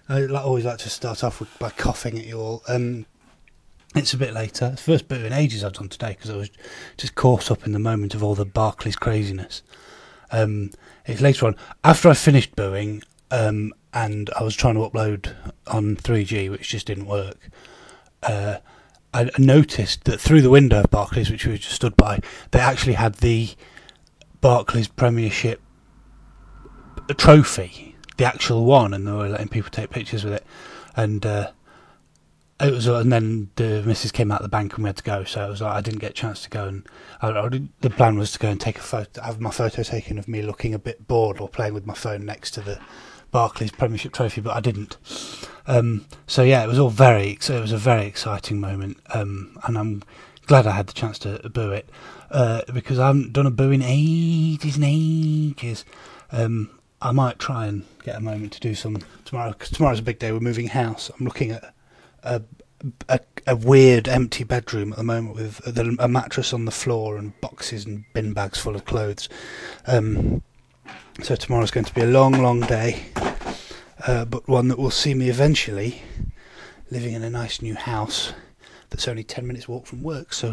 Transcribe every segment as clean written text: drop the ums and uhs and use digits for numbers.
I always like to start off by coughing at you all. It's a bit later. It's the first bit in ages I've done today because I was just caught up in the moment of all the Barclays craziness. It's later on, after I finished booing, and I was trying to upload on 3G, which just didn't work. I noticed that through the window of Barclays, which we just stood by, they actually had the Barclays Premiership trophy, the actual one, and they were letting people take pictures with it. And and then the missus came out of the bank and we had to go. So it was like I didn't get a chance to go, and the plan was to go and take a photo, have my photo taken of me looking a bit bored or playing with my phone next to the Barclays Premiership trophy, but I didn't. So yeah, it was a very exciting moment, and I'm glad I had the chance to boo it, because I haven't done a boo in ages and ages. I might try and get a moment to do some tomorrow, because tomorrow's a big day. We're moving house. I'm looking at a weird empty bedroom at the moment with a mattress on the floor and boxes and bin bags full of clothes. So tomorrow's going to be a long day, but one that will see me eventually living in a nice new house that's only 10 minutes walk from work. So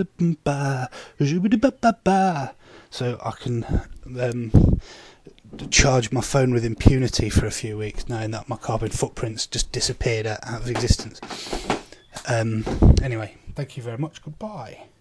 so I can charge my phone with impunity for a few weeks, knowing that my carbon footprints just disappeared out of existence. Anyway, thank you very much. Goodbye.